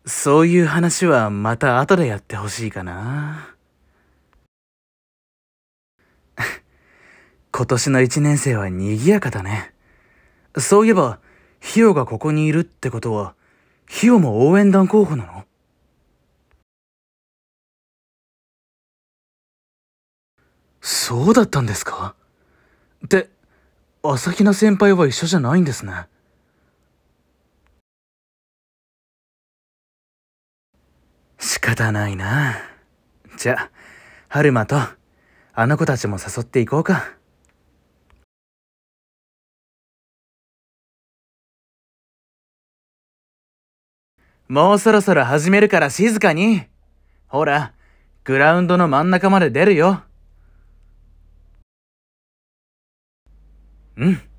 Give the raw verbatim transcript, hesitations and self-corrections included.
そういう話はまた後でやってほしいかな。今年の一年生は賑やかだね。そういえば、ヒヨがここにいるってことは、ヒヨも応援団候補なの？そうだったんですか？って、朝比奈先輩は一緒じゃないんですね。仕方ないな。じゃあ、春馬と、あの子たちも誘っていこうか。もうそろそろ始めるから静かに。ほら、グラウンドの真ん中まで出るよ。うん。